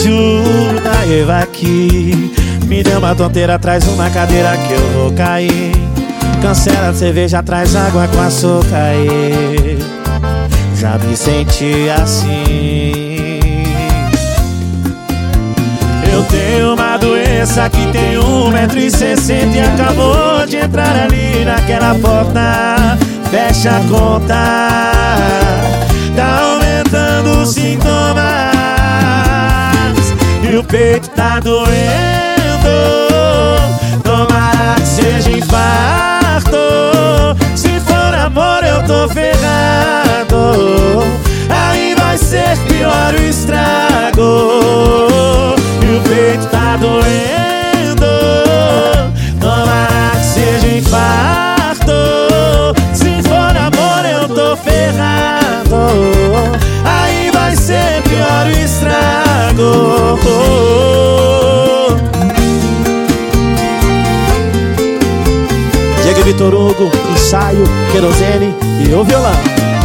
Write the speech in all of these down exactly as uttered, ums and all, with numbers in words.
ajuda, eu aqui. Me deu uma tonteira, traz uma cadeira que eu vou cair. Cancela a cerveja, traz água com açúcar aí. Já me senti assim. Eu tenho uma doença que tem um metro e sessenta e acabou de entrar ali naquela porta. Fecha a conta, tá aumentando os sintomas e o peito tá doendo. Tomara que seja infarto. Se for amor eu tô ferrado. Aí vai ser pior o estrago. E o peito tá doendo. Tomara que seja infarto. Se for amor eu tô ferrado. Aí vai ser pior o estrago. Diego e Vitor Hugo, ensaio, querosene e o violão.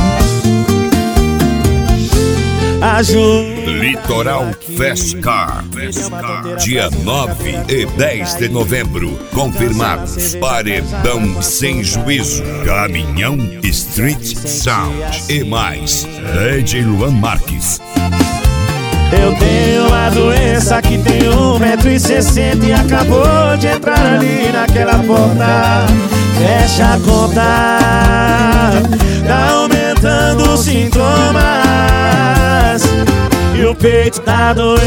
Ajuda. Litoral Festcar, dia nove e dez de novembro. Confirmados. Paredão Sem Juízo, Caminhão Street Sound e mais D J Luan Marques. Eu tenho uma doença que tem um metro e sessenta e acabou de entrar ali naquela porta. Fecha a conta, tá aumentando os sintomas e o peito tá doendo.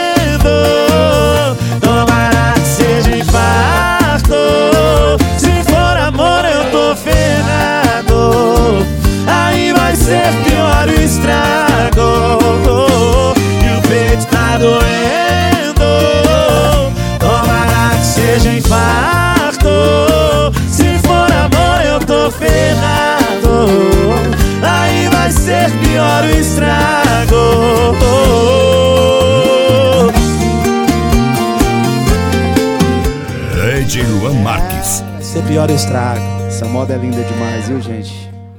Tomara que seja infarto. Se for amor eu tô ferrado. Aí vai ser pior o estrago. E o peito tá doendo. Tomara que seja infarto. Se for amor eu tô ferrado. Aí vai ser pior o estrago. D J Luan Marques. Vai ser pior o estrago. Essa moda é linda demais, viu, gente?